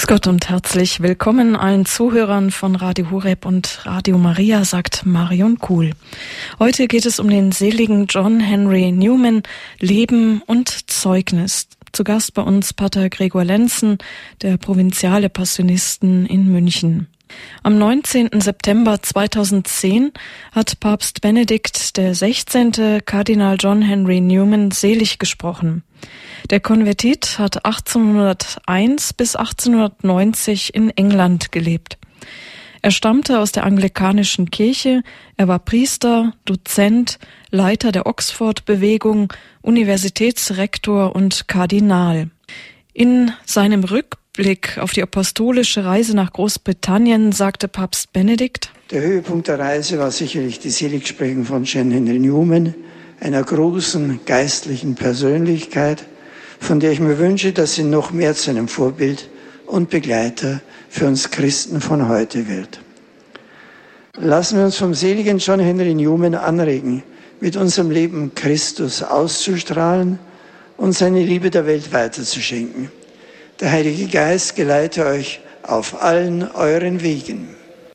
Grüß Gott und herzlich willkommen allen Zuhörern von Radio Horeb und Radio Maria, sagt Marion Kuhl. Heute geht es um den seligen John Henry Newman, Leben und Zeugnis. Zu Gast bei uns Pater Gregor Lenzen, der Provinziale Passionisten in München. Am 19. September 2010 hat Papst Benedikt XVI. Kardinal John Henry Newman selig gesprochen. Der Konvertit hat 1801 bis 1890 in England gelebt. Er stammte aus der anglikanischen Kirche, er war Priester, Dozent, Leiter der Oxford-Bewegung, Universitätsrektor und Kardinal. In seinem Rückblick auf die apostolische Reise nach Großbritannien sagte Papst Benedikt: Der Höhepunkt der Reise war sicherlich die Seligsprechung von John Henry Newman, einer großen geistlichen Persönlichkeit, von der ich mir wünsche, dass sie noch mehr zu einem Vorbild und Begleiter für uns Christen von heute wird. Lassen wir uns vom seligen John Henry Newman anregen, mit unserem Leben Christus auszustrahlen und seine Liebe der Welt weiterzuschenken. Der Heilige Geist geleite euch auf allen euren Wegen.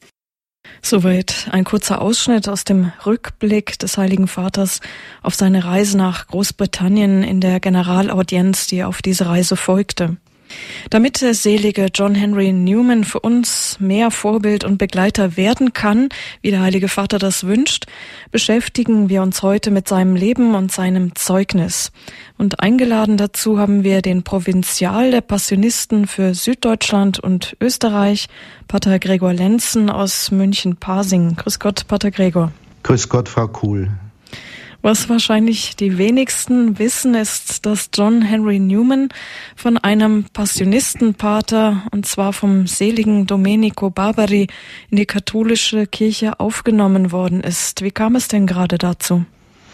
Soweit ein kurzer Ausschnitt aus dem Rückblick des Heiligen Vaters auf seine Reise nach Großbritannien in der Generalaudienz, die auf diese Reise folgte. Damit der selige John Henry Newman für uns mehr Vorbild und Begleiter werden kann, wie der Heilige Vater das wünscht, beschäftigen wir uns heute mit seinem Leben und seinem Zeugnis. Und eingeladen dazu haben wir den Provinzial der Passionisten für Süddeutschland und Österreich, Pater Gregor Lenzen aus München-Pasing. Grüß Gott, Pater Gregor. Grüß Gott, Frau Kuhl. Was wahrscheinlich die wenigsten wissen, ist, dass John Henry Newman von einem Passionistenpater, und zwar vom seligen Domenico Barbari, in die katholische Kirche aufgenommen worden ist. Wie kam es denn gerade dazu?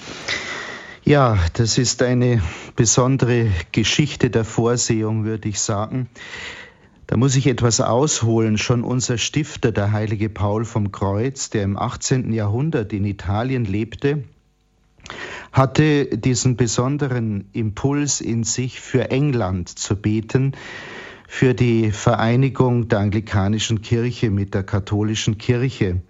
Ja, das ist eine besondere Geschichte der Vorsehung, würde ich sagen. Da muss ich etwas ausholen. Schon unser Stifter, der heilige Paul vom Kreuz, der im 18. Jahrhundert in Italien lebte, hatte diesen besonderen Impuls in sich, für England zu beten, für die Vereinigung der anglikanischen Kirche mit der katholischen Kirche.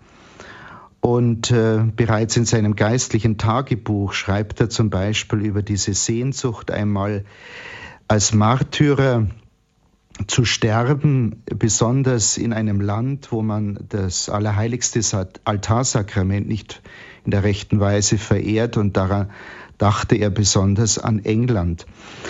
Und bereits in seinem geistlichen Tagebuch schreibt er zum Beispiel über diese Sehnsucht, einmal als Märtyrer zu sterben, besonders in einem Land, wo man das allerheiligste Altarsakrament nicht in der rechten Weise verehrt, und daran dachte er besonders an England.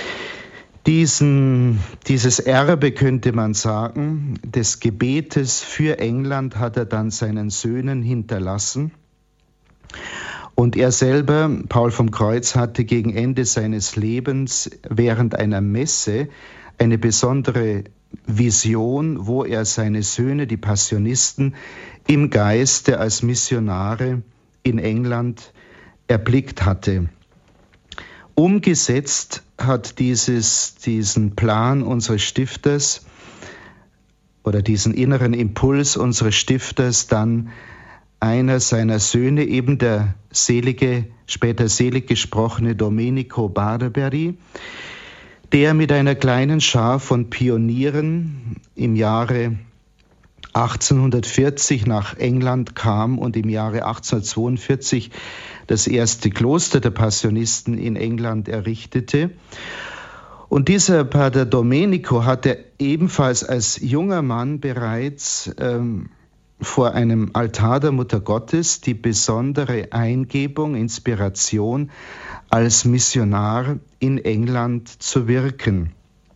Dieses Erbe, könnte man sagen, des Gebetes für England hat er dann seinen Söhnen hinterlassen. Und er selber, Paul vom Kreuz, hatte gegen Ende seines Lebens während einer Messe eine besondere Vision, wo er seine Söhne, die Passionisten, im Geiste als Missionare in England erblickt hatte. Umgesetzt hat diesen Plan unseres Stifters oder diesen inneren Impuls unseres Stifters dann einer seiner Söhne, eben der später selig gesprochene Domenico Barbari, der mit einer kleinen Schar von Pionieren im Jahre 1840 nach England kam und im Jahre 1842 das erste Kloster der Passionisten in England errichtete. Und dieser Pater Domenico hatte ebenfalls als junger Mann bereits vor einem Altar der Mutter Gottes die besondere Eingebung, Inspiration, als Missionar in England zu wirken.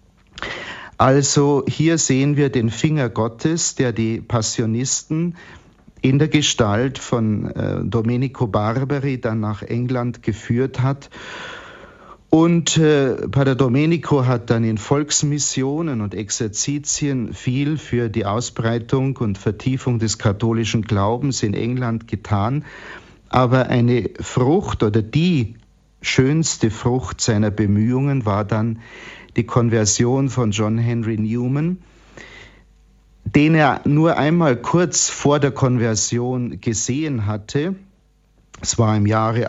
Also hier sehen wir den Finger Gottes, der die Passionisten in der Gestalt von Domenico Barbari dann nach England geführt hat. Und Pater Domenico hat dann in Volksmissionen und Exerzitien viel für die Ausbreitung und Vertiefung des katholischen Glaubens in England getan. Aber eine Frucht oder die schönste Frucht seiner Bemühungen war dann die Konversion von John Henry Newman, den er nur einmal kurz vor der Konversion gesehen hatte. Es war im Jahre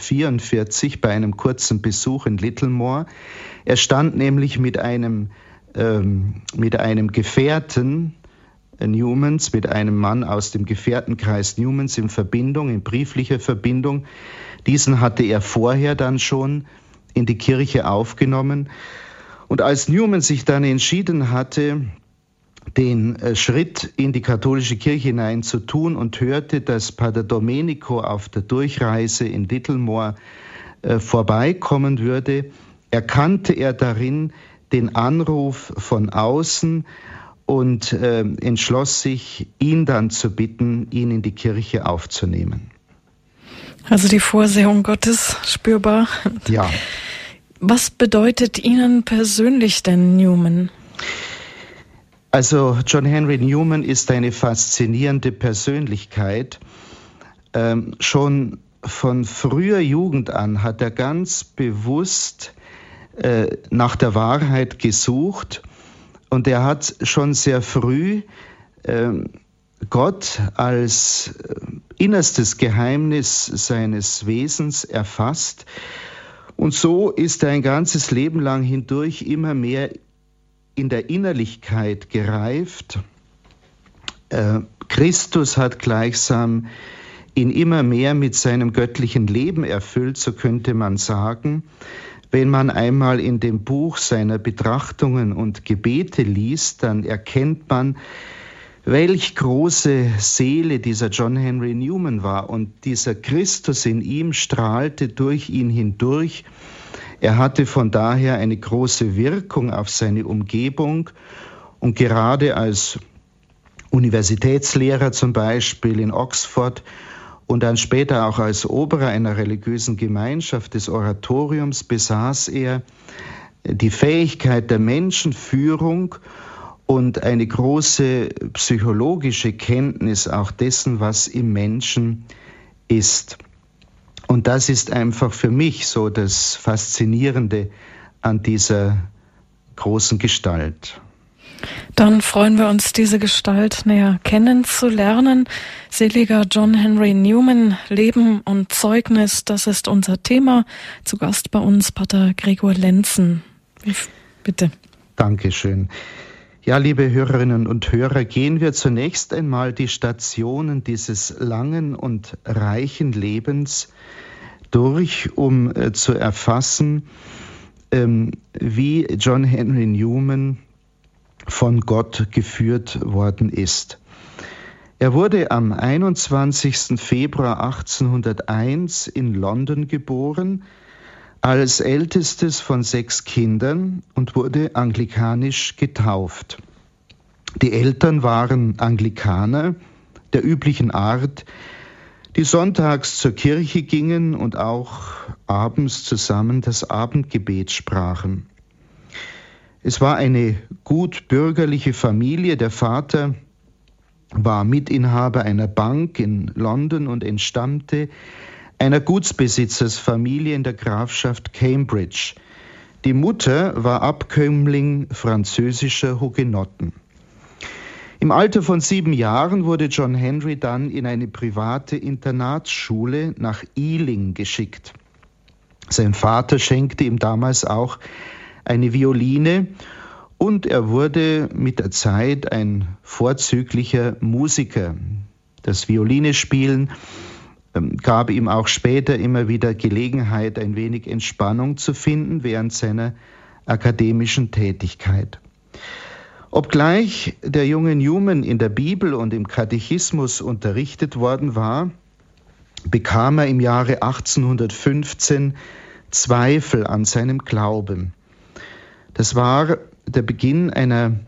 1844 bei einem kurzen Besuch in Littlemore. Er stand nämlich mit einem mit einem Gefährten Newmans, mit einem Mann aus dem Gefährtenkreis Newmans in brieflicher Verbindung. Diesen hatte er vorher dann schon in die Kirche aufgenommen. Und als Newman sich dann entschieden hatte, den Schritt in die katholische Kirche hinein zu tun und hörte, dass Pater Domenico auf der Durchreise in Littlemore vorbeikommen würde, erkannte er darin den Anruf von außen und entschloss sich, ihn dann zu bitten, ihn in die Kirche aufzunehmen. Also die Vorsehung Gottes spürbar. Ja. Was bedeutet Ihnen persönlich denn Newman? Also John Henry Newman ist eine faszinierende Persönlichkeit. Schon von früher Jugend an hat er ganz bewusst nach der Wahrheit gesucht und er hat schon sehr früh Gott als innerstes Geheimnis seines Wesens erfasst. Und so ist er ein ganzes Leben lang hindurch immer mehr in der Innerlichkeit gereift. Christus hat gleichsam ihn immer mehr mit seinem göttlichen Leben erfüllt, so könnte man sagen. Wenn man einmal in dem Buch seiner Betrachtungen und Gebete liest, dann erkennt man, welch große Seele dieser John Henry Newman war. Und dieser Christus in ihm strahlte durch ihn hindurch. Er hatte von daher eine große Wirkung auf seine Umgebung. Und gerade als Universitätslehrer zum Beispiel in Oxford und dann später auch als Oberer einer religiösen Gemeinschaft des Oratoriums besaß er die Fähigkeit der Menschenführung und eine große psychologische Kenntnis auch dessen, was im Menschen ist. Und das ist einfach für mich so das Faszinierende an dieser großen Gestalt. Dann freuen wir uns, diese Gestalt näher kennenzulernen. Seliger John Henry Newman, Leben und Zeugnis, das ist unser Thema. Zu Gast bei uns Pater Gregor Lenzen. Bitte. Dankeschön. Ja, liebe Hörerinnen und Hörer, gehen wir zunächst einmal die Stationen dieses langen und reichen Lebens durch, um zu erfassen, wie John Henry Newman von Gott geführt worden ist. Er wurde am 21. Februar 1801 in London geboren, als ältestes von 6 Kindern und wurde anglikanisch getauft. Die Eltern waren Anglikaner der üblichen Art, die sonntags zur Kirche gingen und auch abends zusammen das Abendgebet sprachen. Es war eine gut bürgerliche Familie. Der Vater war Mitinhaber einer Bank in London und entstammte einer Gutsbesitzersfamilie in der Grafschaft Cambridge. Die Mutter war Abkömmling französischer Hugenotten. Im Alter von 7 Jahren wurde John Henry dann in eine private Internatsschule nach Ealing geschickt. Sein Vater schenkte ihm damals auch eine Violine und er wurde mit der Zeit ein vorzüglicher Musiker. Das Violinespielen gab ihm auch später immer wieder Gelegenheit, ein wenig Entspannung zu finden während seiner akademischen Tätigkeit. Obgleich der junge Newman in der Bibel und im Katechismus unterrichtet worden war, bekam er im Jahre 1815 Zweifel an seinem Glauben. Das war der Beginn einer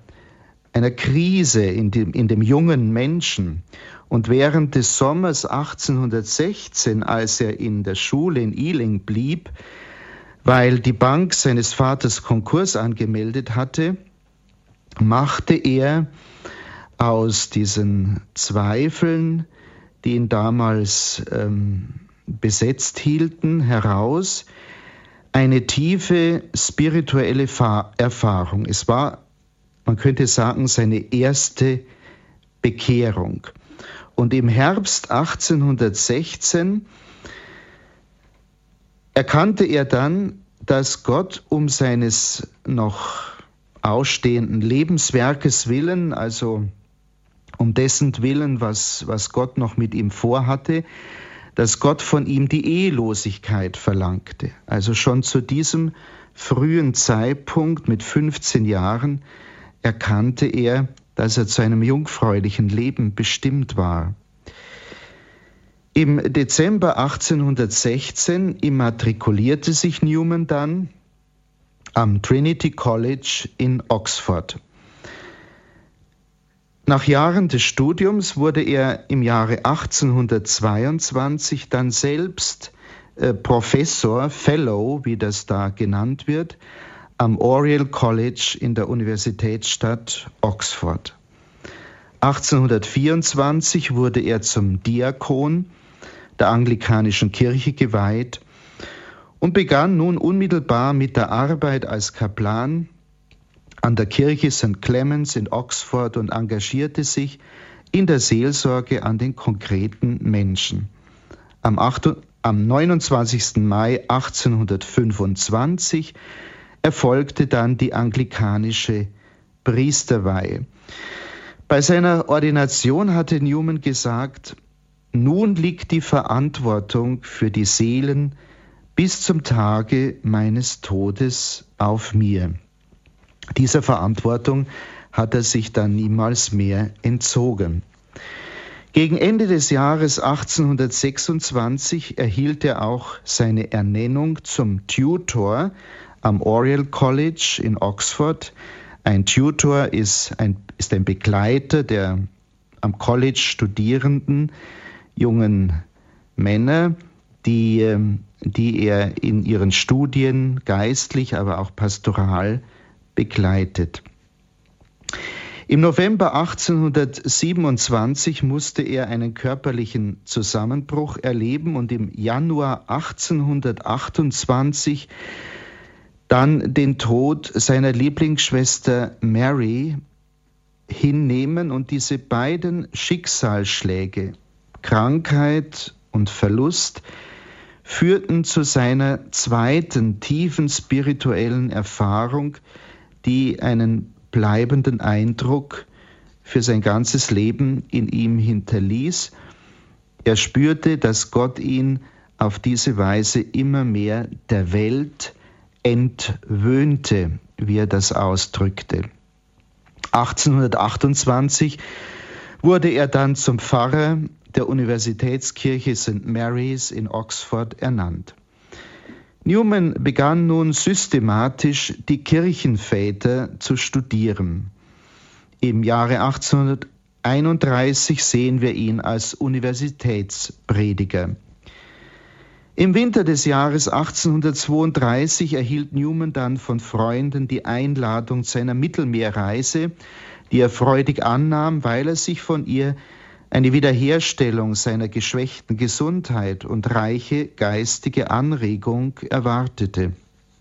Krise in dem jungen Menschen. Und während des Sommers 1816, als er in der Schule in Ealing blieb, weil die Bank seines Vaters Konkurs angemeldet hatte, machte er aus diesen Zweifeln, die ihn damals besetzt hielten, heraus eine tiefe spirituelle Erfahrung. Es war, man könnte sagen, seine erste Bekehrung. Und im Herbst 1816 erkannte er dann, dass Gott um seines noch ausstehenden Lebenswerkes willen, also um dessen Willen, was Gott noch mit ihm vorhatte, dass Gott von ihm die Ehelosigkeit verlangte. Also schon zu diesem frühen Zeitpunkt mit 15 Jahren erkannte er, dass er zu einem jungfräulichen Leben bestimmt war. Im Dezember 1816 immatrikulierte sich Newman dann am Trinity College in Oxford. Nach Jahren des Studiums wurde er im Jahre 1822 dann selbst Professor, Fellow, wie das da genannt wird, am Oriel College in der Universitätsstadt Oxford. 1824 wurde er zum Diakon der anglikanischen Kirche geweiht und begann nun unmittelbar mit der Arbeit als Kaplan an der Kirche St. Clemens in Oxford und engagierte sich in der Seelsorge an den konkreten Menschen. Am 29. Mai 1825 erfolgte dann die anglikanische Priesterweihe. Bei seiner Ordination hatte Newman gesagt: Nun liegt die Verantwortung für die Seelen bis zum Tage meines Todes auf mir. Dieser Verantwortung hat er sich dann niemals mehr entzogen. Gegen Ende des Jahres 1826 erhielt er auch seine Ernennung zum Tutor am Oriel College in Oxford. Ein Tutor ist ein Begleiter der am College studierenden jungen Männer, die er in ihren Studien geistlich, aber auch pastoral begleitet. Im November 1827 musste er einen körperlichen Zusammenbruch erleben und im Januar 1828 dann den Tod seiner Lieblingsschwester Mary hinnehmen, und diese beiden Schicksalsschläge, Krankheit und Verlust, führten zu seiner zweiten tiefen spirituellen Erfahrung, die einen bleibenden Eindruck für sein ganzes Leben in ihm hinterließ. Er spürte, dass Gott ihn auf diese Weise immer mehr der Welt entwöhnte, wie er das ausdrückte. 1828 wurde er dann zum Pfarrer der Universitätskirche St. Mary's in Oxford ernannt. Newman begann nun systematisch die Kirchenväter zu studieren. Im Jahre 1831 sehen wir ihn als Universitätsprediger. Im Winter des Jahres 1832 erhielt Newman dann von Freunden die Einladung zu einer Mittelmeerreise, die er freudig annahm, weil er sich von ihr eine Wiederherstellung seiner geschwächten Gesundheit und reiche geistige Anregung erwartete.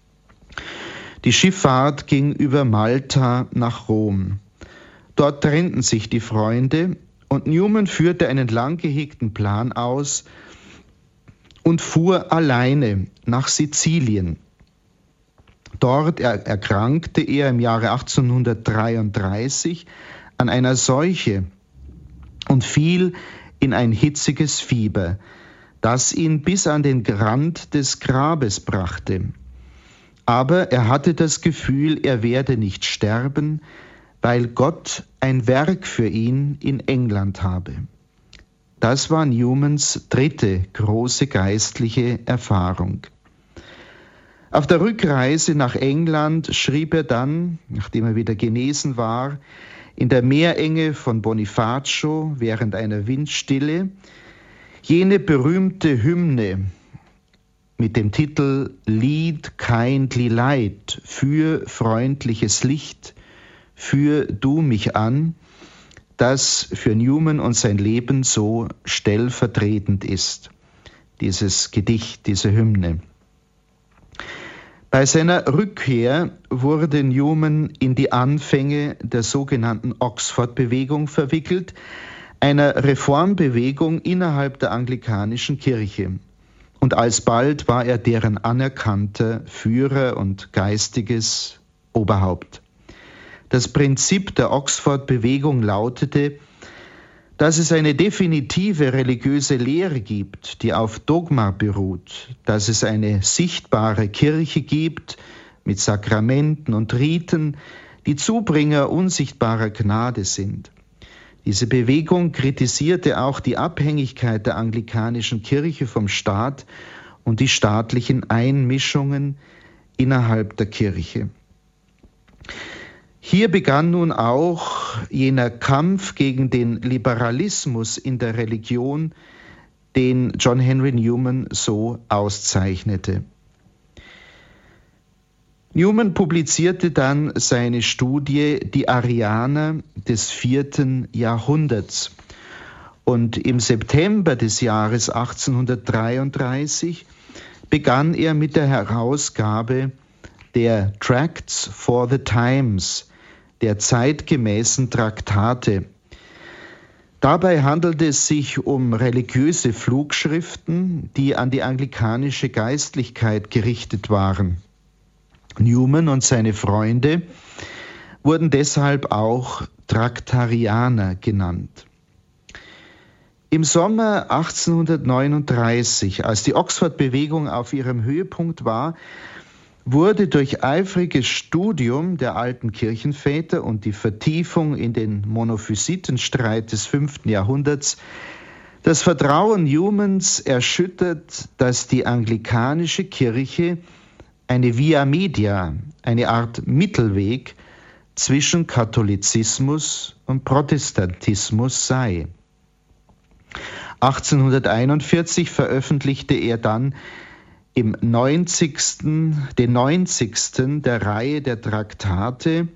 Die Schifffahrt ging über Malta nach Rom. Dort trennten sich die Freunde und Newman führte einen lang gehegten Plan aus und fuhr alleine nach Sizilien. Dort erkrankte er im Jahre 1833 an einer Seuche und fiel in ein hitziges Fieber, das ihn bis an den Rand des Grabes brachte. Aber er hatte das Gefühl, er werde nicht sterben, weil Gott ein Werk für ihn in England habe. Das war Newmans dritte große geistliche Erfahrung. Auf der Rückreise nach England schrieb er dann, nachdem er wieder genesen war, in der Meerenge von Bonifacio während einer Windstille jene berühmte Hymne mit dem Titel Lead Kindly Light, für freundliches Licht, für du mich an, das für Newman und sein Leben so stellvertretend ist, dieses Gedicht, diese Hymne. Bei seiner Rückkehr wurde Newman in die Anfänge der sogenannten Oxford-Bewegung verwickelt, einer Reformbewegung innerhalb der anglikanischen Kirche. Und alsbald war er deren anerkannter Führer und geistiges Oberhaupt. Das Prinzip der Oxford-Bewegung lautete, dass es eine definitive religiöse Lehre gibt, die auf Dogma beruht, dass es eine sichtbare Kirche gibt mit Sakramenten und Riten, die Zubringer unsichtbarer Gnade sind. Diese Bewegung kritisierte auch die Abhängigkeit der anglikanischen Kirche vom Staat und die staatlichen Einmischungen innerhalb der Kirche. Hier begann nun auch jener Kampf gegen den Liberalismus in der Religion, den John Henry Newman so auszeichnete. Newman publizierte dann seine Studie Die Arianer des 4. Jahrhunderts. Und im September des Jahres 1833 begann er mit der Herausgabe der Tracts for the Times, der zeitgemäßen Traktate. Dabei handelte es sich um religiöse Flugschriften, die an die anglikanische Geistlichkeit gerichtet waren. Newman und seine Freunde wurden deshalb auch Traktarianer genannt. Im Sommer 1839, als die Oxford-Bewegung auf ihrem Höhepunkt war, wurde durch eifriges Studium der alten Kirchenväter und die Vertiefung in den Monophysitenstreit des 5. Jahrhunderts das Vertrauen Newmans erschüttert, dass die anglikanische Kirche eine Via Media, eine Art Mittelweg zwischen Katholizismus und Protestantismus sei. 1841 veröffentlichte er dann den 90. der Reihe der Traktate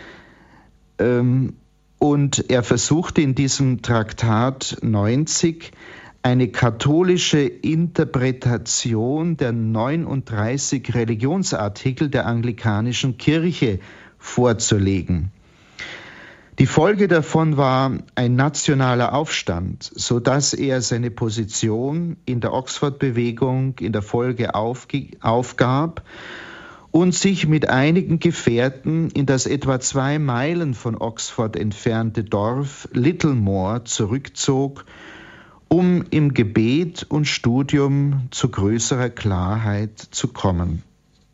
und er versuchte in diesem Traktat 90 eine katholische Interpretation der 39 Religionsartikel der anglikanischen Kirche vorzulegen. Die Folge davon war ein nationaler Aufstand, sodass er seine Position in der Oxford-Bewegung in der Folge aufgab und sich mit einigen Gefährten in das etwa 2 Meilen von Oxford entfernte Dorf Littlemore zurückzog, um im Gebet und Studium zu größerer Klarheit zu kommen.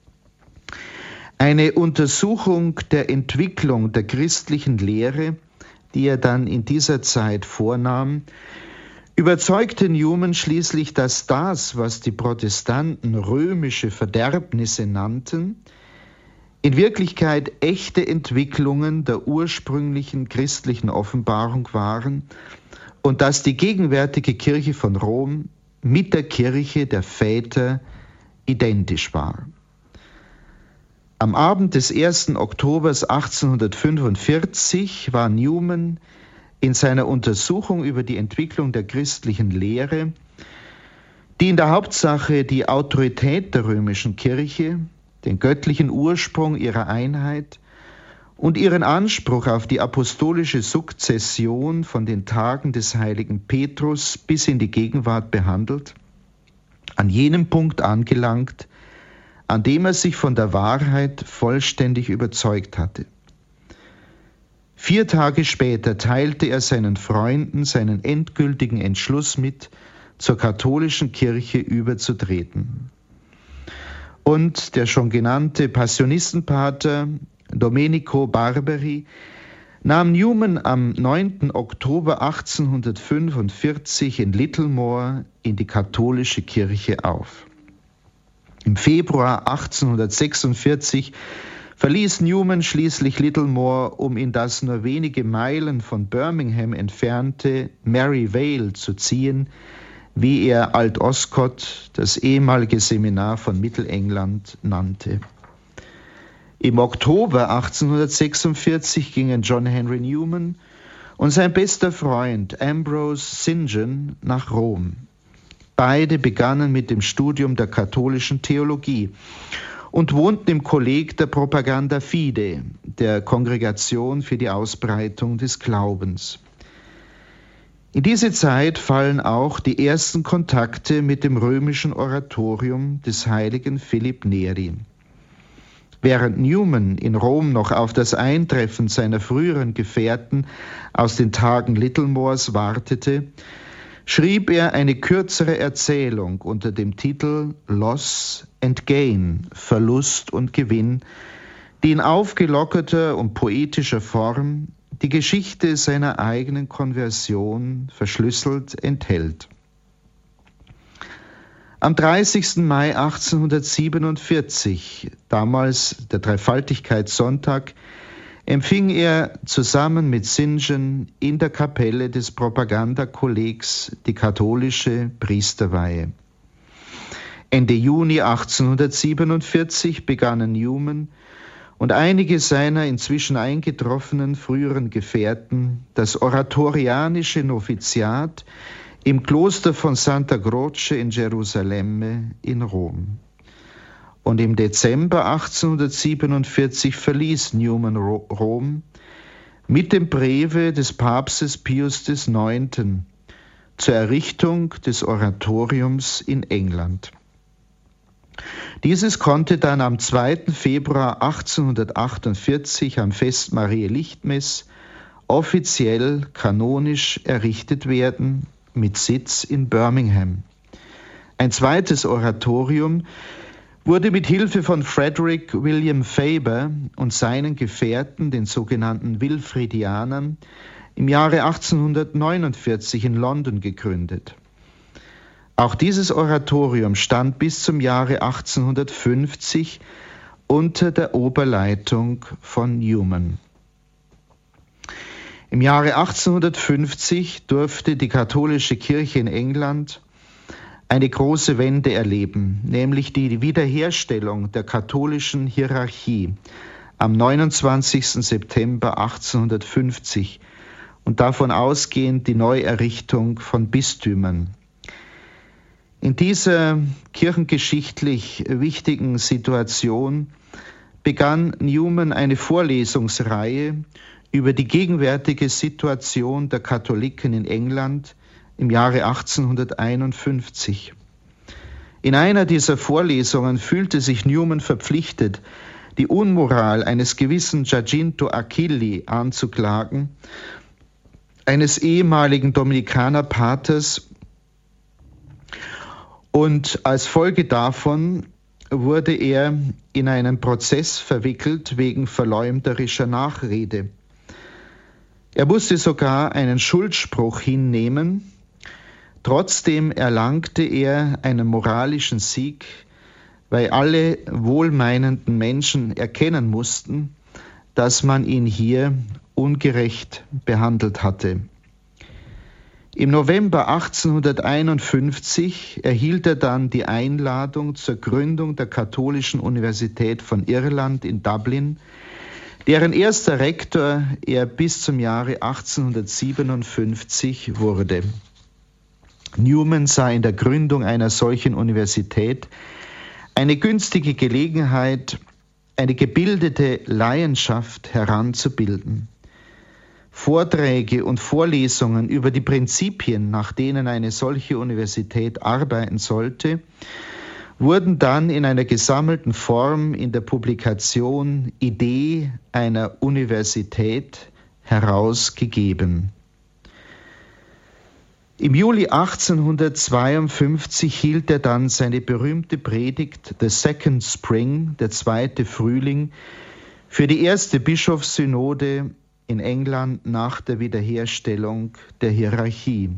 Eine Untersuchung der Entwicklung der christlichen Lehre, die er dann in dieser Zeit vornahm, überzeugte Newman schließlich, dass das, was die Protestanten römische Verderbnisse nannten, in Wirklichkeit echte Entwicklungen der ursprünglichen christlichen Offenbarung waren und dass die gegenwärtige Kirche von Rom mit der Kirche der Väter identisch war. Am Abend des 1. Oktobers 1845 war Newman in seiner Untersuchung über die Entwicklung der christlichen Lehre, die in der Hauptsache die Autorität der römischen Kirche, den göttlichen Ursprung ihrer Einheit und ihren Anspruch auf die apostolische Sukzession von den Tagen des heiligen Petrus bis in die Gegenwart behandelt, an jenem Punkt angelangt, an dem er sich von der Wahrheit vollständig überzeugt hatte. 4 Tage später teilte er seinen Freunden seinen endgültigen Entschluss mit, zur katholischen Kirche überzutreten. Und der schon genannte Passionistenpater Domenico Barberi nahm Newman am 9. Oktober 1845 in Littlemore in die katholische Kirche auf. Im Februar 1846 verließ Newman schließlich Littlemore, um in das nur wenige Meilen von Birmingham entfernte Mary Vale zu ziehen, wie er Alt-Oscott, das ehemalige Seminar von Mittelengland, nannte. Im Oktober 1846 gingen John Henry Newman und sein bester Freund Ambrose St. John nach Rom. Beide begannen mit dem Studium der katholischen Theologie und wohnten im Kolleg der Propaganda Fide, der Kongregation für die Ausbreitung des Glaubens. In diese Zeit fallen auch die ersten Kontakte mit dem römischen Oratorium des heiligen Philipp Neri. Während Newman in Rom noch auf das Eintreffen seiner früheren Gefährten aus den Tagen Littlemores wartete, schrieb er eine kürzere Erzählung unter dem Titel Loss and Gain, Verlust und Gewinn, die in aufgelockerter und poetischer Form die Geschichte seiner eigenen Konversion verschlüsselt enthält. Am 30. Mai 1847, damals der Dreifaltigkeitssonntag, empfing er zusammen mit St. John in der Kapelle des Propagandakollegs die katholische Priesterweihe. Ende Juni 1847 begannen Newman und einige seiner inzwischen eingetroffenen früheren Gefährten das oratorianische Noviziat im Kloster von Santa Croce in Gerusalemme in Rom. Und im Dezember 1847 verließ Newman Rom mit dem Breve des Papstes Pius IX. Zur Errichtung des Oratoriums in England. Dieses konnte dann am 2. Februar 1848 am Fest Mariä Lichtmess offiziell kanonisch errichtet werden, mit Sitz in Birmingham. Ein zweites Oratorium wurde mit Hilfe von Frederick William Faber und seinen Gefährten, den sogenannten Wilfridianern, im Jahre 1849 in London gegründet. Auch dieses Oratorium stand bis zum Jahre 1850 unter der Oberleitung von Newman. Im Jahre 1850 durfte die katholische Kirche in England eine große Wende erleben, nämlich die Wiederherstellung der katholischen Hierarchie am 29. September 1850 und davon ausgehend die Neuerrichtung von Bistümern. In dieser kirchengeschichtlich wichtigen Situation begann Newman eine Vorlesungsreihe über die gegenwärtige Situation der Katholiken in England im Jahre 1851. In einer dieser Vorlesungen fühlte sich Newman verpflichtet, die Unmoral eines gewissen Giacinto Achilli anzuklagen, eines ehemaligen Dominikanerpaters, und als Folge davon wurde er in einen Prozess verwickelt wegen verleumderischer Nachrede. Er musste sogar einen Schuldspruch hinnehmen. Trotzdem erlangte er einen moralischen Sieg, weil alle wohlmeinenden Menschen erkennen mussten, dass man ihn hier ungerecht behandelt hatte. Im November 1851 erhielt er dann die Einladung zur Gründung der Katholischen Universität von Irland in Dublin, deren erster Rektor er bis zum Jahre 1857 wurde. Newman sah in der Gründung einer solchen Universität eine günstige Gelegenheit, eine gebildete Laienschaft heranzubilden. Vorträge und Vorlesungen über die Prinzipien, nach denen eine solche Universität arbeiten sollte, wurden dann in einer gesammelten Form in der Publikation Idee einer Universität herausgegeben. Im Juli 1852 hielt er dann seine berühmte Predigt The Second Spring, der zweite Frühling, für die erste Bischofssynode in England nach der Wiederherstellung der Hierarchie.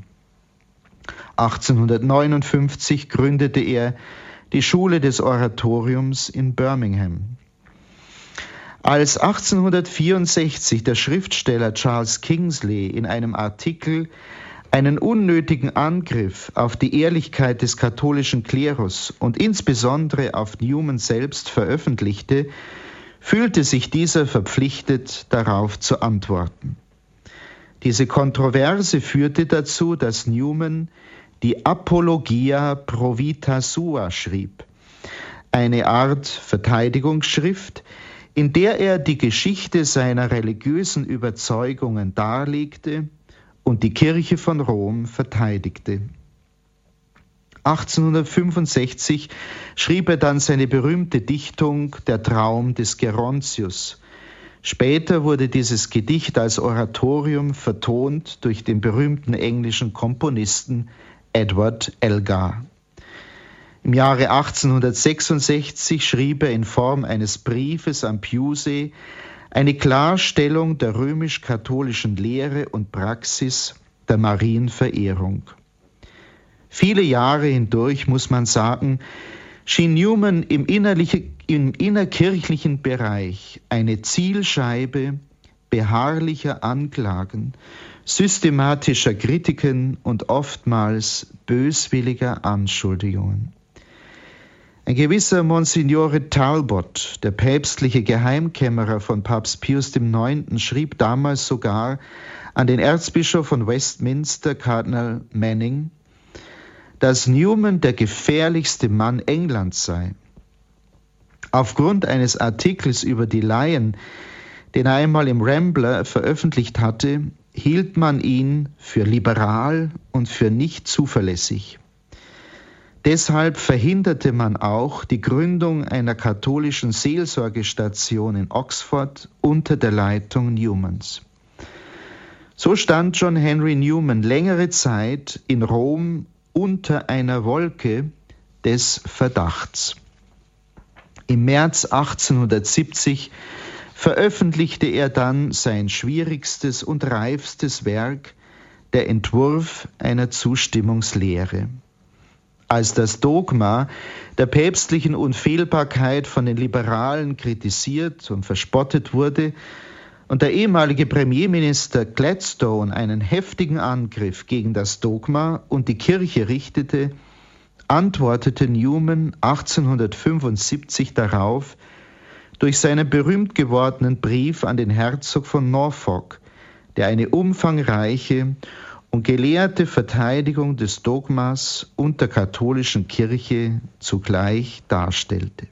1859 gründete er die Schule des Oratoriums in Birmingham. Als 1864 der Schriftsteller Charles Kingsley in einem Artikel einen unnötigen Angriff auf die Ehrlichkeit des katholischen Klerus und insbesondere auf Newman selbst veröffentlichte, fühlte sich dieser verpflichtet, darauf zu antworten. Diese Kontroverse führte dazu, dass Newman die Apologia pro vita sua schrieb, eine Art Verteidigungsschrift, in der er die Geschichte seiner religiösen Überzeugungen darlegte und die Kirche von Rom verteidigte. 1865 schrieb er dann seine berühmte Dichtung Der Traum des Gerontius. Später wurde dieses Gedicht als Oratorium vertont durch den berühmten englischen Komponisten Edward Elgar. Im Jahre 1866 schrieb er in Form eines Briefes an Pusey eine Klarstellung der römisch-katholischen Lehre und Praxis der Marienverehrung. Viele Jahre hindurch, muss man sagen, schien Newman im innerkirchlichen Bereich eine Zielscheibe beharrlicher Anklagen, systematischer Kritiken und oftmals böswilliger Anschuldigungen. Ein gewisser Monsignore Talbot, der päpstliche Geheimkämmerer von Papst Pius IX., schrieb damals sogar an den Erzbischof von Westminster, Kardinal Manning, dass Newman der gefährlichste Mann Englands sei. Aufgrund eines Artikels über die Laien, den er einmal im Rambler veröffentlicht hatte, hielt man ihn für liberal und für nicht zuverlässig. Deshalb verhinderte man auch die Gründung einer katholischen Seelsorgestation in Oxford unter der Leitung Newmans. So stand John Henry Newman längere Zeit in Rom unter einer Wolke des Verdachts. Im März 1870 veröffentlichte er dann sein schwierigstes und reifstes Werk, der Entwurf einer Zustimmungslehre. Als das Dogma der päpstlichen Unfehlbarkeit von den Liberalen kritisiert und verspottet wurde und der ehemalige Premierminister Gladstone einen heftigen Angriff gegen das Dogma und die Kirche richtete, antwortete Newman 1875 darauf durch seinen berühmt gewordenen Brief an den Herzog von Norfolk, der eine umfangreiche und gelehrte Verteidigung des Dogmas und der katholischen Kirche zugleich darstellte.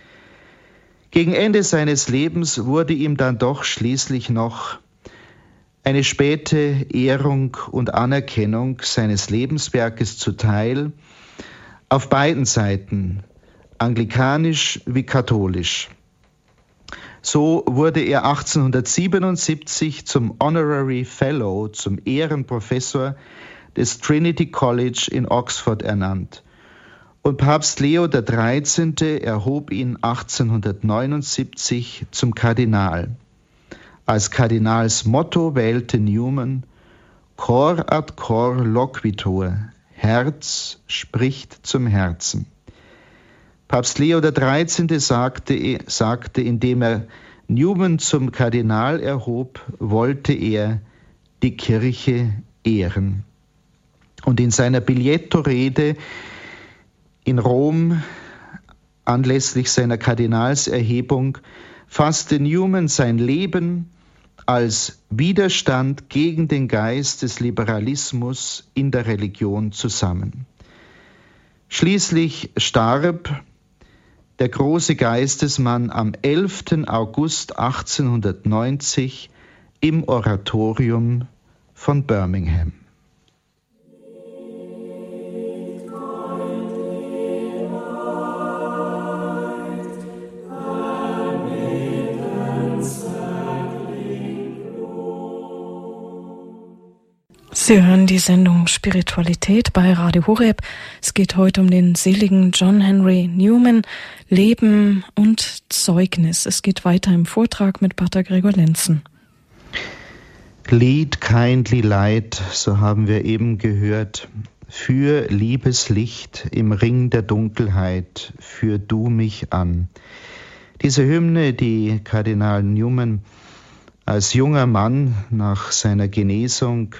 Gegen Ende seines Lebens wurde ihm dann doch schließlich noch eine späte Ehrung und Anerkennung seines Lebenswerkes zuteil, auf beiden Seiten, anglikanisch wie katholisch. So wurde er 1877 zum Honorary Fellow, zum Ehrenprofessor des Trinity College in Oxford ernannt. Und Papst Leo XIII. Erhob ihn 1879 zum Kardinal. Als Kardinalsmotto wählte Newman Cor ad cor loquitur, Herz spricht zum Herzen. Papst Leo XIII. sagte, indem er Newman zum Kardinal erhob, wollte er die Kirche ehren. Und in seiner Biglietto-Rede in Rom anlässlich seiner Kardinalserhebung fasste Newman sein Leben als Widerstand gegen den Geist des Liberalismus in der Religion zusammen. Schließlich starb der große Geistesmann am 11. August 1890 im Oratorium von Birmingham. Sie hören die Sendung Spiritualität bei Radio Horeb. Es geht heute um den seligen John Henry Newman, Leben und Zeugnis. Es geht weiter im Vortrag mit Pater Gregor Lenzen. Lead kindly light, so haben wir eben gehört, für Liebeslicht im Ring der Dunkelheit, führ du mich an. Diese Hymne, die Kardinal Newman als junger Mann nach seiner Genesung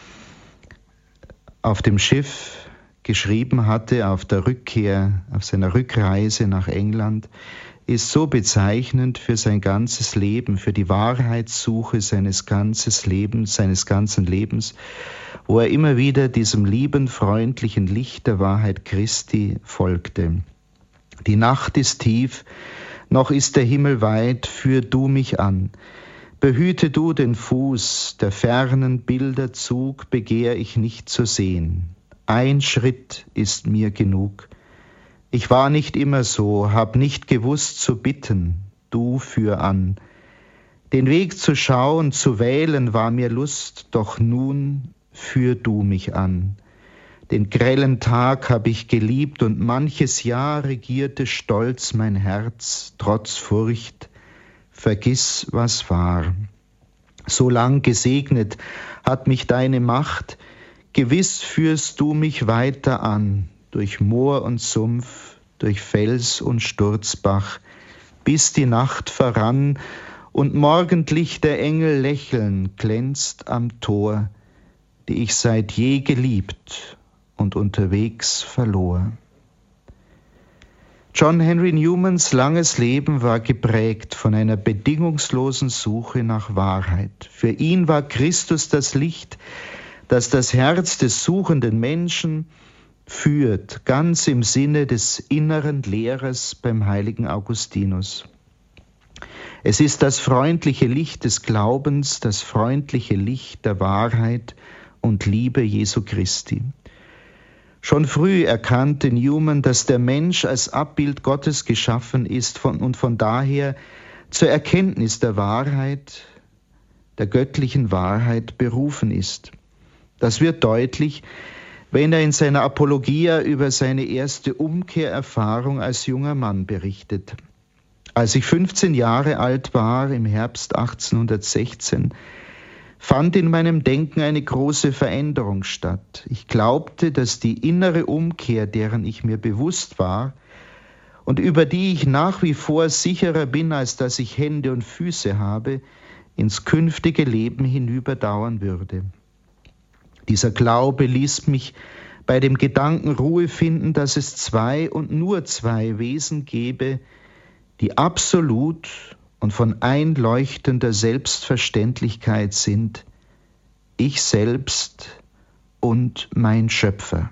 auf dem Schiff geschrieben hatte, auf der Rückkehr, auf seiner Rückreise nach England, ist so bezeichnend für sein ganzes Leben, für die Wahrheitssuche seines ganzen Lebens, wo er immer wieder diesem lieben, freundlichen Licht der Wahrheit Christi folgte. Die Nacht ist tief, noch ist der Himmel weit, führ du mich an. Behüte du den Fuß, der fernen Bilderzug begehr ich nicht zu sehen. ein Schritt ist mir genug. Ich war nicht immer so, hab nicht gewusst zu bitten, du führ an. Den Weg zu schauen, zu wählen war mir Lust, doch nun führ du mich an. Den grellen Tag hab ich geliebt und manches Jahr regierte stolz mein Herz, trotz Furcht, vergiss, was war. So lang gesegnet hat mich deine Macht, gewiss führst du mich weiter an, durch Moor und Sumpf, durch Fels und Sturzbach, bis die Nacht voran und Morgenlicht der Engel lächeln glänzt am Tor, die ich seit je geliebt und unterwegs verlor. John Henry Newmans langes Leben war geprägt von einer bedingungslosen Suche nach Wahrheit. Für ihn war Christus das Licht, das das Herz des suchenden Menschen führt, ganz im Sinne des inneren Lehrers beim heiligen Augustinus. Es ist das freundliche Licht des Glaubens, das freundliche Licht der Wahrheit und Liebe Jesu Christi. Schon früh erkannte Newman, dass der Mensch als Abbild Gottes geschaffen ist und von daher zur Erkenntnis der Wahrheit, der göttlichen Wahrheit berufen ist. Das wird deutlich, wenn er in seiner Apologia über seine erste Umkehrerfahrung als junger Mann berichtet. Als ich 15 Jahre alt war, im Herbst 1816, fand in meinem Denken eine große Veränderung statt. Ich glaubte, dass die innere Umkehr, deren ich mir bewusst war und über die ich nach wie vor sicherer bin, als dass ich Hände und Füße habe, ins künftige Leben hinüberdauern würde. Dieser Glaube ließ mich bei dem Gedanken Ruhe finden, dass es zwei und nur zwei Wesen gebe, die absolut und von einleuchtender Selbstverständlichkeit sind, ich selbst und mein Schöpfer.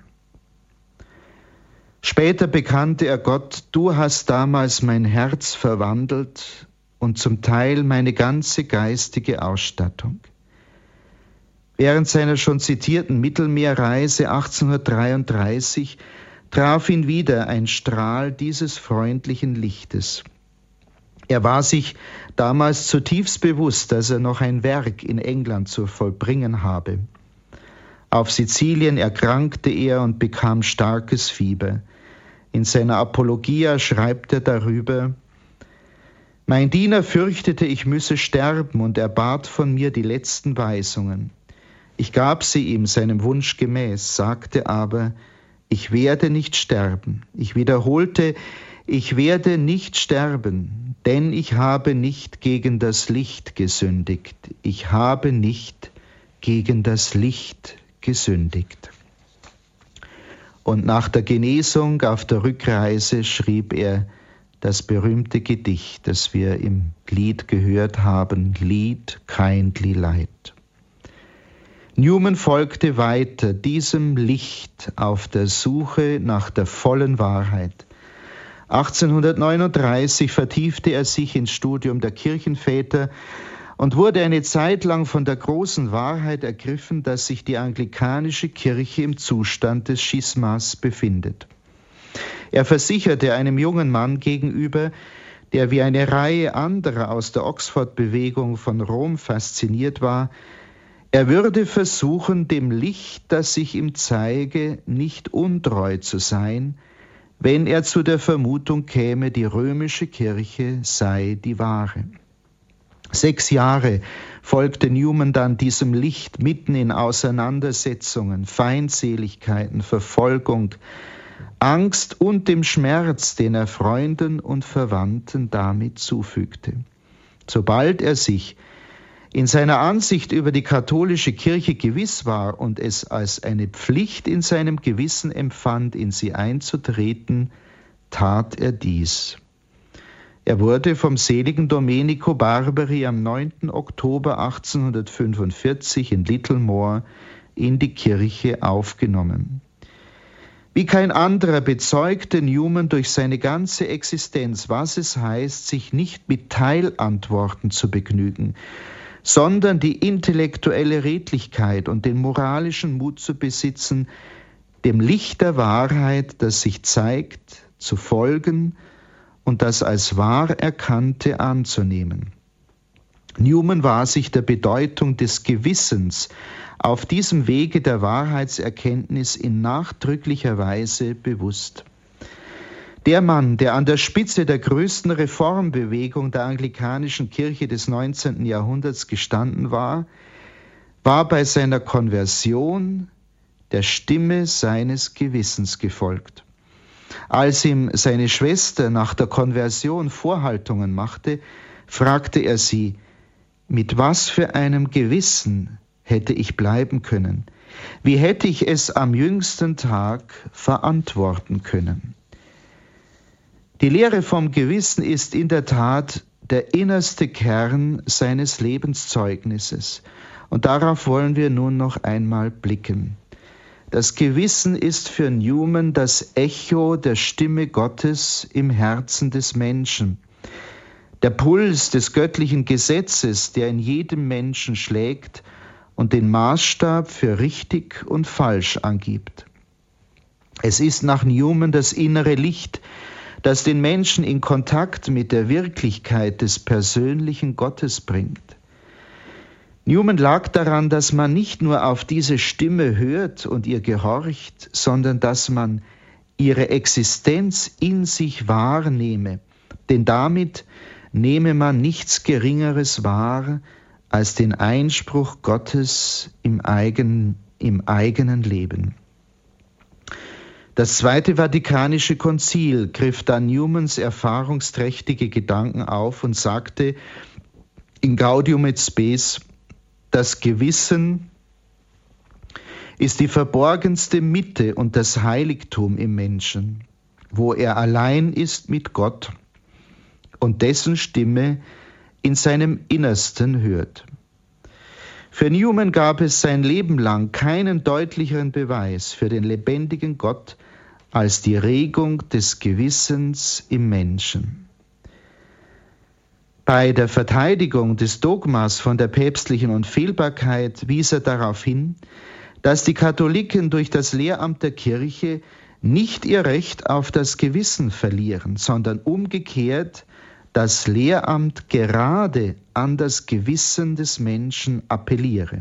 Später bekannte er Gott, du hast damals mein Herz verwandelt und zum Teil meine ganze geistige Ausstattung. Während seiner schon zitierten Mittelmeerreise 1833 traf ihn wieder ein Strahl dieses freundlichen Lichtes. Er war sich damals zutiefst bewusst, dass er noch ein Werk in England zu vollbringen habe. Auf Sizilien erkrankte er und bekam starkes Fieber. In seiner Apologia schreibt er darüber: Mein Diener fürchtete, ich müsse sterben und er bat von mir die letzten Weisungen. Ich gab sie ihm seinem Wunsch gemäß, sagte aber, ich werde nicht sterben. Ich wiederholte, ich werde nicht sterben, denn ich habe nicht gegen das Licht gesündigt. Ich habe nicht gegen das Licht gesündigt. Und nach der Genesung auf der Rückreise schrieb er das berühmte Gedicht, das wir im Lied gehört haben, Lied Kindly Light. Newman folgte weiter diesem Licht auf der Suche nach der vollen Wahrheit. 1839 vertiefte er sich ins Studium der Kirchenväter und wurde eine Zeit lang von der großen Wahrheit ergriffen, dass sich die anglikanische Kirche im Zustand des Schismas befindet. Er versicherte einem jungen Mann gegenüber, der wie eine Reihe anderer aus der Oxford-Bewegung von Rom fasziniert war, er würde versuchen, dem Licht, das sich ihm zeige, nicht untreu zu sein, wenn er zu der Vermutung käme, die römische Kirche sei die wahre. 6 Jahre folgte Newman dann diesem Licht mitten in Auseinandersetzungen, Feindseligkeiten, Verfolgung, Angst und dem Schmerz, den er Freunden und Verwandten damit zufügte. Sobald er sich in seiner Ansicht über die katholische Kirche gewiss war und es als eine Pflicht in seinem Gewissen empfand, in sie einzutreten, tat er dies. Er wurde vom seligen Domenico Barberi am 9. Oktober 1845 in Littlemore in die Kirche aufgenommen. Wie kein anderer bezeugte Newman durch seine ganze Existenz, was es heißt, sich nicht mit Teilantworten zu begnügen, sondern die intellektuelle Redlichkeit und den moralischen Mut zu besitzen, dem Licht der Wahrheit, das sich zeigt, zu folgen und das als wahr Erkannte anzunehmen. Newman war sich der Bedeutung des Gewissens auf diesem Wege der Wahrheitserkenntnis in nachdrücklicher Weise bewusst. Der Mann, der an der Spitze der größten Reformbewegung der anglikanischen Kirche des 19. Jahrhunderts gestanden war, war bei seiner Konversion der Stimme seines Gewissens gefolgt. Als ihm seine Schwester nach der Konversion Vorhaltungen machte, fragte er sie, mit was für einem Gewissen hätte ich bleiben können? Wie hätte ich es am jüngsten Tag verantworten können? Die Lehre vom Gewissen ist in der Tat der innerste Kern seines Lebenszeugnisses. Und darauf wollen wir nun noch einmal blicken. Das Gewissen ist für Newman das Echo der Stimme Gottes im Herzen des Menschen. Der Puls des göttlichen Gesetzes, der in jedem Menschen schlägt und den Maßstab für richtig und falsch angibt. Es ist nach Newman das innere Licht, das den Menschen in Kontakt mit der Wirklichkeit des persönlichen Gottes bringt. Newman lag daran, dass man nicht nur auf diese Stimme hört und ihr gehorcht, sondern dass man ihre Existenz in sich wahrnehme, denn damit nehme man nichts Geringeres wahr als den Einspruch Gottes im eigenen Leben. Das Zweite Vatikanische Konzil griff dann Newmans erfahrungsträchtige Gedanken auf und sagte in Gaudium et Spes, das Gewissen ist die verborgenste Mitte und das Heiligtum im Menschen, wo er allein ist mit Gott und dessen Stimme in seinem Innersten hört. Für Newman gab es sein Leben lang keinen deutlicheren Beweis für den lebendigen Gott als die Regung des Gewissens im Menschen. Bei der Verteidigung des Dogmas von der päpstlichen Unfehlbarkeit wies er darauf hin, dass die Katholiken durch das Lehramt der Kirche nicht ihr Recht auf das Gewissen verlieren, sondern umgekehrt das Lehramt gerade an das Gewissen des Menschen appelliere.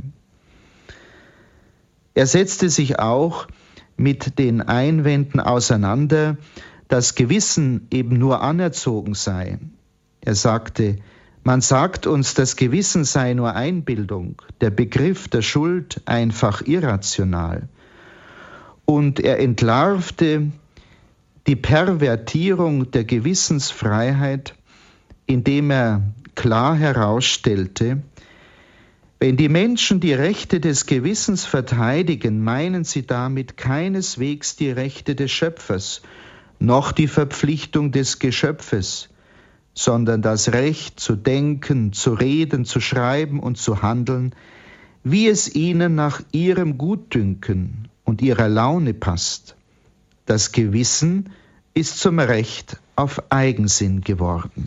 Er setzte sich auch mit den Einwänden auseinander, dass Gewissen eben nur anerzogen sei. Er sagte, man sagt uns, das Gewissen sei nur Einbildung, der Begriff der Schuld einfach irrational. Und er entlarvte die Pervertierung der Gewissensfreiheit, indem er klar herausstellte, wenn die Menschen die Rechte des Gewissens verteidigen, meinen sie damit keineswegs die Rechte des Schöpfers, noch die Verpflichtung des Geschöpfes, sondern das Recht zu denken, zu reden, zu schreiben und zu handeln, wie es ihnen nach ihrem Gutdünken und ihrer Laune passt. Das Gewissen ist zum Recht auf Eigensinn geworden.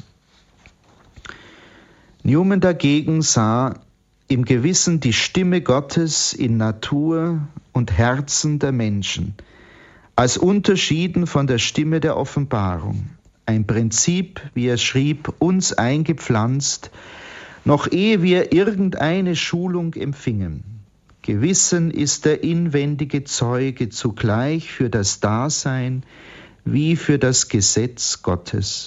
Newman dagegen sah im Gewissen die Stimme Gottes in Natur und Herzen der Menschen, als unterschieden von der Stimme der Offenbarung. Ein Prinzip, wie er schrieb, uns eingepflanzt, noch ehe wir irgendeine Schulung empfingen. Gewissen ist der inwendige Zeuge zugleich für das Dasein wie für das Gesetz Gottes.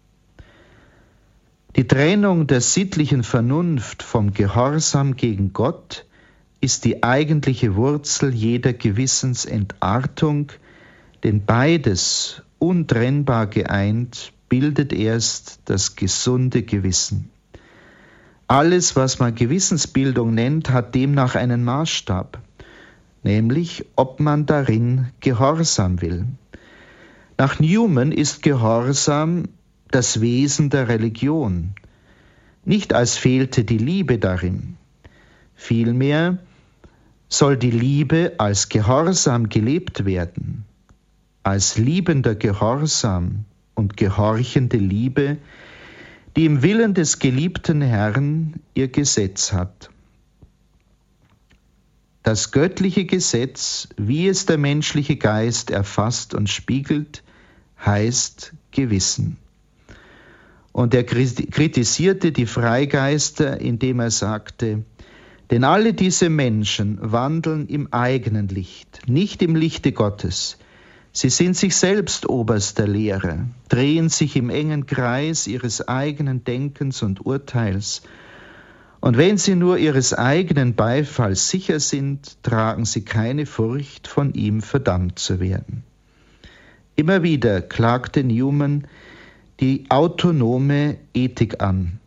Die Trennung der sittlichen Vernunft vom Gehorsam gegen Gott ist die eigentliche Wurzel jeder Gewissensentartung, denn beides untrennbar geeint bildet erst das gesunde Gewissen. Alles, was man Gewissensbildung nennt, hat demnach einen Maßstab, nämlich ob man darin Gehorsam will. Nach Newman ist Gehorsam das Wesen der Religion, nicht als fehlte die Liebe darin. Vielmehr soll die Liebe als Gehorsam gelebt werden, als liebender Gehorsam und gehorchende Liebe, die im Willen des geliebten Herrn ihr Gesetz hat. Das göttliche Gesetz, wie es der menschliche Geist erfasst und spiegelt, heißt Gewissen. Und er kritisierte die Freigeister, indem er sagte, denn alle diese Menschen wandeln im eigenen Licht, nicht im Lichte Gottes. Sie sind sich selbst oberster Lehrer, drehen sich im engen Kreis ihres eigenen Denkens und Urteils. Und wenn sie nur ihres eigenen Beifalls sicher sind, tragen sie keine Furcht, von ihm verdammt zu werden. Immer wieder klagte Newman die autonome Ethik an.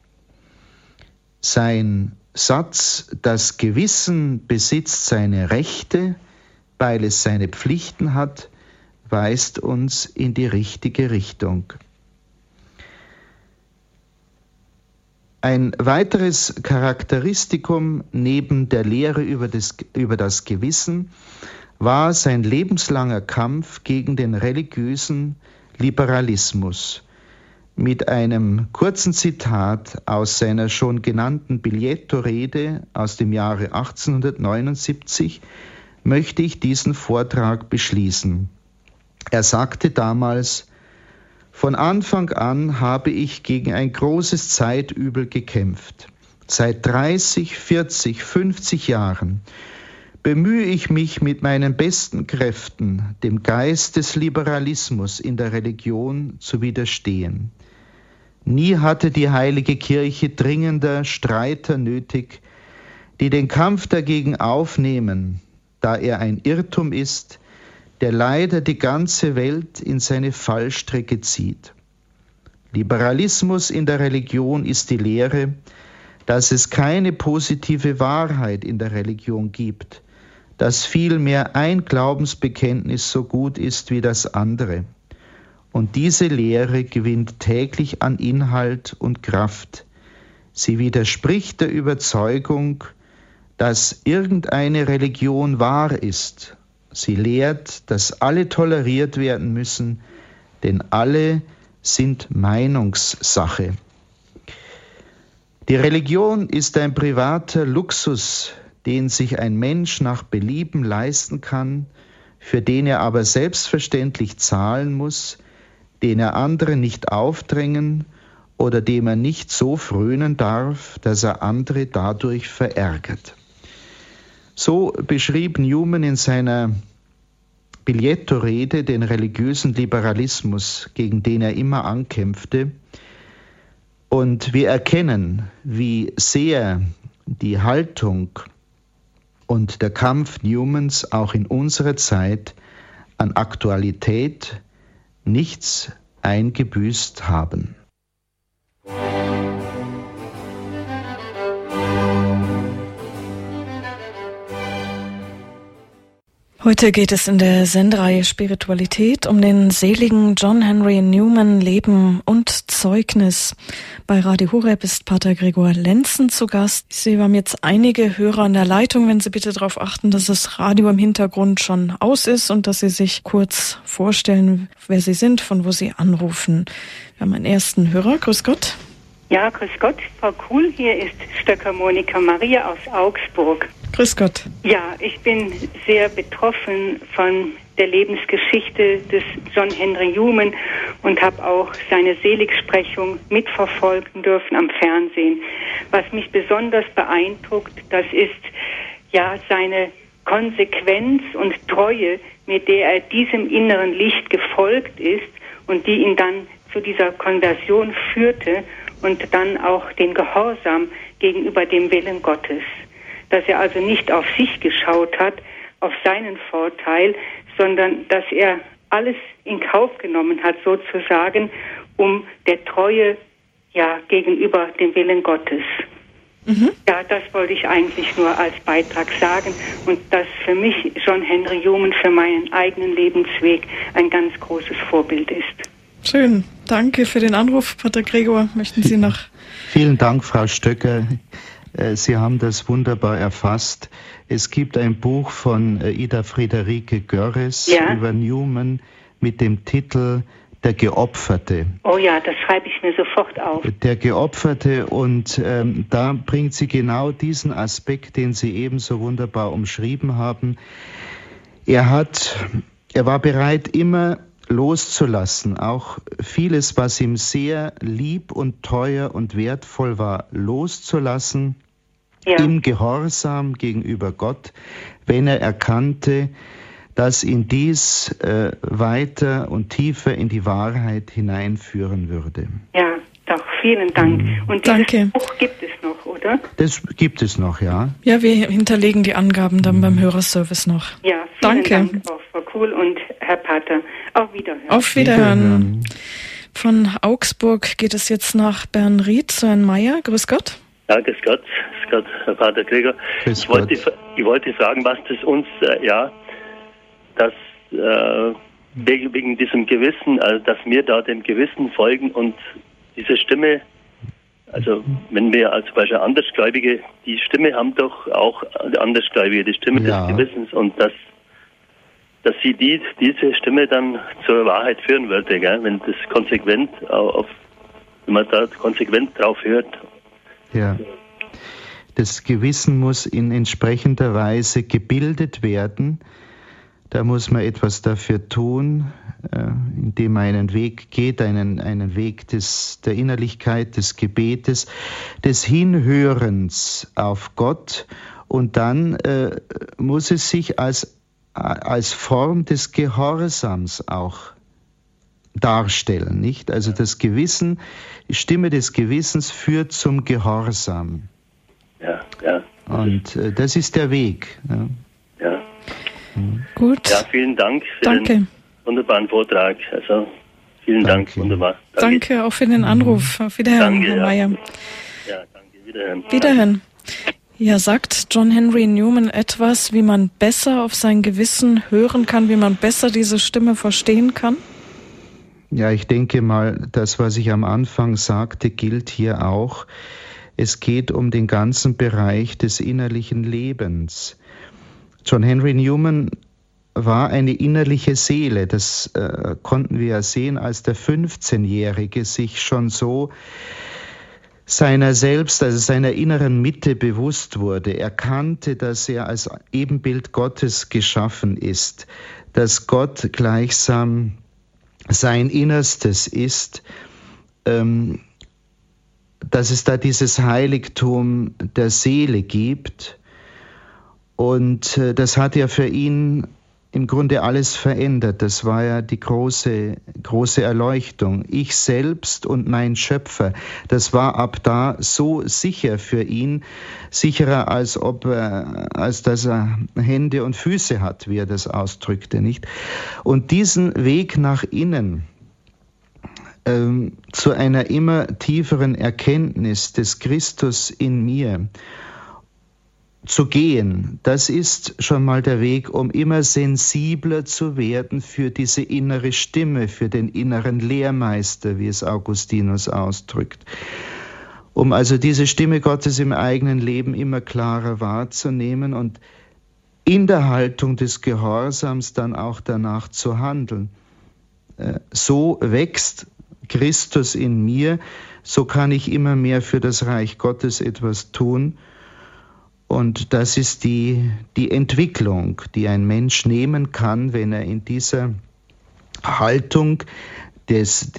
Sein Satz, das Gewissen besitzt seine Rechte, weil es seine Pflichten hat, weist uns in die richtige Richtung. Ein weiteres Charakteristikum neben der Lehre über das Gewissen war sein lebenslanger Kampf gegen den religiösen Liberalismus. Mit einem kurzen Zitat aus seiner schon genannten Biglietto-Rede aus dem Jahre 1879 möchte ich diesen Vortrag beschließen. Er sagte damals, von Anfang an habe ich gegen ein großes Zeitübel gekämpft. Seit 30, 40, 50 Jahren bemühe ich mich mit meinen besten Kräften, dem Geist des Liberalismus in der Religion zu widerstehen. Nie hatte die Heilige Kirche dringender Streiter nötig, die den Kampf dagegen aufnehmen, da er ein Irrtum ist, der leider die ganze Welt in seine Fallstricke zieht. Liberalismus in der Religion ist die Lehre, dass es keine positive Wahrheit in der Religion gibt, dass vielmehr ein Glaubensbekenntnis so gut ist wie das andere. Und diese Lehre gewinnt täglich an Inhalt und Kraft. Sie widerspricht der Überzeugung, dass irgendeine Religion wahr ist. Sie lehrt, dass alle toleriert werden müssen, denn alle sind Meinungssache. Die Religion ist ein privater Luxus, den sich ein Mensch nach Belieben leisten kann, für den er aber selbstverständlich zahlen muss, den er anderen nicht aufdrängen oder dem er nicht so frönen darf, dass er andere dadurch verärgert. So beschrieb Newman in seiner Biglietto-Rede den religiösen Liberalismus, gegen den er immer ankämpfte. Und wir erkennen, wie sehr die Haltung und der Kampf Newmans auch in unserer Zeit an Aktualität nichts eingebüßt haben. Heute geht es in der Sendereihe Spiritualität um den seligen John Henry Newman, Leben und Zeugnis. Bei Radio Horeb ist Pater Gregor Lenzen zu Gast. Ich sehe, wir haben jetzt einige Hörer an der Leitung. Wenn Sie bitte darauf achten, dass das Radio im Hintergrund schon aus ist und dass Sie sich kurz vorstellen, wer Sie sind, von wo Sie anrufen. Wir haben einen ersten Hörer. Grüß Gott. Ja, grüß Gott, Frau Kuhl. Hier ist Stöcker Monika Maria aus Augsburg. Grüß Gott. Ja, ich bin sehr betroffen von der Lebensgeschichte des John Henry Newman und habe auch seine Seligsprechung mitverfolgen dürfen am Fernsehen. Was mich besonders beeindruckt, das ist ja seine Konsequenz und Treue, mit der er diesem inneren Licht gefolgt ist und die ihn dann zu dieser Konversion führte und dann auch den Gehorsam gegenüber dem Willen Gottes. Dass er also nicht auf sich geschaut hat, auf seinen Vorteil, sondern dass er alles in Kauf genommen hat, sozusagen, um der Treue gegenüber dem Willen Gottes. Mhm. Ja, das wollte ich eigentlich nur als Beitrag sagen und dass für mich John Henry Newman für meinen eigenen Lebensweg ein ganz großes Vorbild ist. Schön, danke für den Anruf, Pater Gregor. Möchten Sie noch? Vielen Dank, Frau Stöcker. Sie haben das wunderbar erfasst. Es gibt ein Buch von Ida Friederike Görres über Newman mit dem Titel der Geopferte. Oh ja, das schreibe ich mir sofort auf. Der Geopferte, und da bringt sie genau diesen Aspekt, den Sie eben so wunderbar umschrieben haben. Er war bereit, immer loszulassen, auch vieles, was ihm sehr lieb und teuer und wertvoll war, loszulassen, im Gehorsam gegenüber Gott, wenn er erkannte, dass ihn dies weiter und tiefer in die Wahrheit hineinführen würde. Ja, doch, vielen Dank. Und dieses Buch gibt es noch, oder? Das gibt es noch, ja. Ja, wir hinterlegen die Angaben dann beim Hörerservice noch. Ja, vielen Dank auch, Frau Kuhl und Herr Pater. Auf Wiederhören. Auf Wiederhören. Von Augsburg geht es jetzt nach Bernried zu Herrn Meier. Grüß Gott. Ja, grüß Gott, Herr Pater Krieger. Ich wollte fragen, was das uns, dass wegen diesem Gewissen, also dass wir da dem Gewissen folgen und diese Stimme, also wenn wir als Beispiel Andersgläubige, die Stimme haben doch auch Andersgläubige, die Stimme des Gewissens, und dass sie diese Stimme dann zur Wahrheit führen würde, gell? Wenn das konsequent wenn man da konsequent drauf hört. Ja. Das Gewissen muss in entsprechender Weise gebildet werden. Da muss man etwas dafür tun, indem man einen Weg geht, einen Weg der Innerlichkeit, des Gebetes, des Hinhörens auf Gott. Und dann muss es sich als Form des Gehorsams auch darstellen, nicht? Also das Gewissen, die Stimme des Gewissens führt zum Gehorsam. Ja. Und das ist der Weg. Ja. Gut. Ja, vielen Dank für den wunderbaren Vortrag. Also vielen Dank, wunderbar. Danke auch für den Anruf. Auf Wiederhören, Herr Meier. Ja, danke. Wiederhören. Wiederhören. Ja, sagt John Henry Newman etwas, wie man besser auf sein Gewissen hören kann, wie man besser diese Stimme verstehen kann? Ja, ich denke mal, das, was ich am Anfang sagte, gilt hier auch. Es geht um den ganzen Bereich des innerlichen Lebens. John Henry Newman war eine innerliche Seele. Das konnten wir ja sehen, als der 15-Jährige sich schon so seiner selbst, also seiner inneren Mitte bewusst wurde. Er kannte, dass er als Ebenbild Gottes geschaffen ist, dass Gott gleichsam sein Innerstes ist, dass es da dieses Heiligtum der Seele gibt. Und das hat ja für ihn im Grunde alles verändert. Das war ja die große Erleuchtung. Ich selbst und mein Schöpfer, das war ab da so sicher für ihn, sicherer als dass er Hände und Füße hat, wie er das ausdrückte, nicht? Und diesen Weg nach innen, zu einer immer tieferen Erkenntnis des Christus in mir zu gehen, das ist schon mal der Weg, um immer sensibler zu werden für diese innere Stimme, für den inneren Lehrmeister, wie es Augustinus ausdrückt. Um also diese Stimme Gottes im eigenen Leben immer klarer wahrzunehmen und in der Haltung des Gehorsams dann auch danach zu handeln. So wächst Christus in mir, so kann ich immer mehr für das Reich Gottes etwas tun. Und das ist die Entwicklung, die ein Mensch nehmen kann, wenn er in dieser Haltung des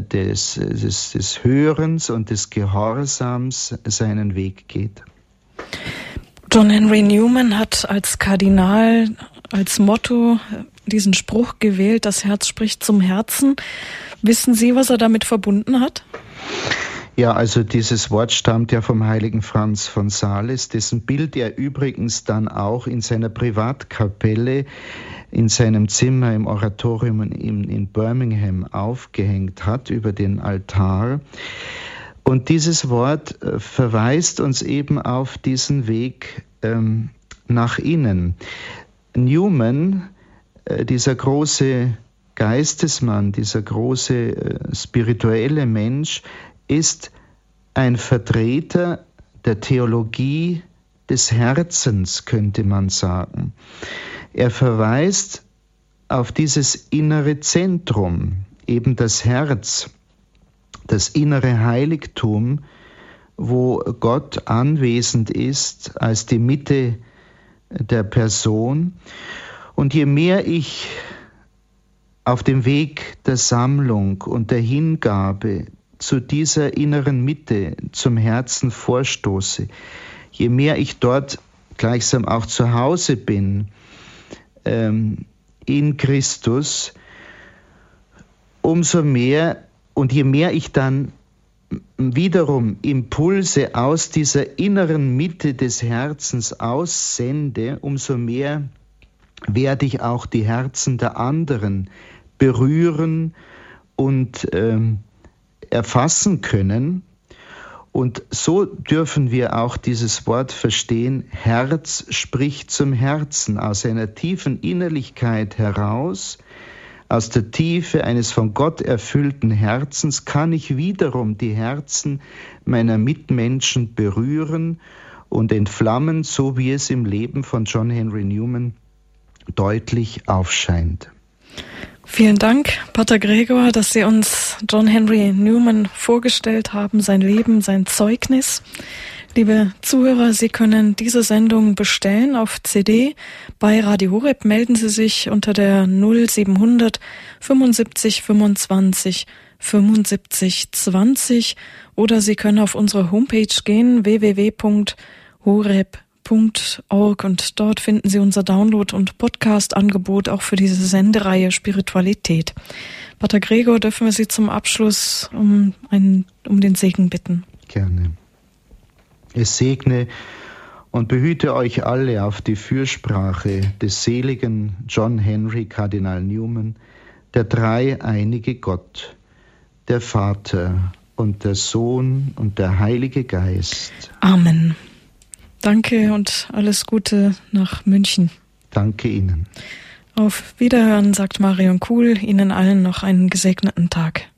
Hörens und des Gehorsams seinen Weg geht. John Henry Newman hat als Kardinal, als Motto diesen Spruch gewählt, das Herz spricht zum Herzen. Wissen Sie, was er damit verbunden hat? Ja, also dieses Wort stammt ja vom heiligen Franz von Sales, dessen Bild er übrigens dann auch in seiner Privatkapelle, in seinem Zimmer im Oratorium in Birmingham aufgehängt hat, über den Altar. Und dieses Wort verweist uns eben auf diesen Weg nach innen. Newman, dieser große Geistesmann, dieser große spirituelle Mensch, ist ein Vertreter der Theologie des Herzens, könnte man sagen. Er verweist auf dieses innere Zentrum eben das Herz, das innere Heiligtum, wo Gott anwesend ist als die Mitte der Person. Und je mehr ich auf dem Weg der Sammlung und der Hingabe zu dieser inneren Mitte, zum Herzen vorstoße, je mehr ich dort gleichsam auch zu Hause bin, in Christus, umso mehr und je mehr ich dann wiederum Impulse aus dieser inneren Mitte des Herzens aussende, umso mehr werde ich auch die Herzen der anderen berühren und erfassen können. Und so dürfen wir auch dieses Wort verstehen, Herz spricht zum Herzen, aus einer tiefen Innerlichkeit heraus, aus der Tiefe eines von Gott erfüllten Herzens kann ich wiederum die Herzen meiner Mitmenschen berühren und entflammen, so wie es im Leben von John Henry Newman deutlich aufscheint. Vielen Dank, Pater Gregor, dass Sie uns John Henry Newman vorgestellt haben, sein Leben, sein Zeugnis. Liebe Zuhörer, Sie können diese Sendung bestellen auf CD bei Radio Horeb. Melden Sie sich unter der 0700 75 25 75 20 oder Sie können auf unsere Homepage gehen, www.horeb.org, und dort finden Sie unser Download- und Podcast-Angebot auch für diese Sendereihe Spiritualität. Pater Gregor, dürfen wir Sie zum Abschluss um den Segen bitten? Gerne. Es segne und behüte euch alle auf die Fürsprache des seligen John Henry Kardinal Newman, der dreieinige Gott, der Vater und der Sohn und der Heilige Geist. Amen. Danke und alles Gute nach München. Danke Ihnen. Auf Wiederhören, sagt Marion Kuhl. Ihnen allen noch einen gesegneten Tag.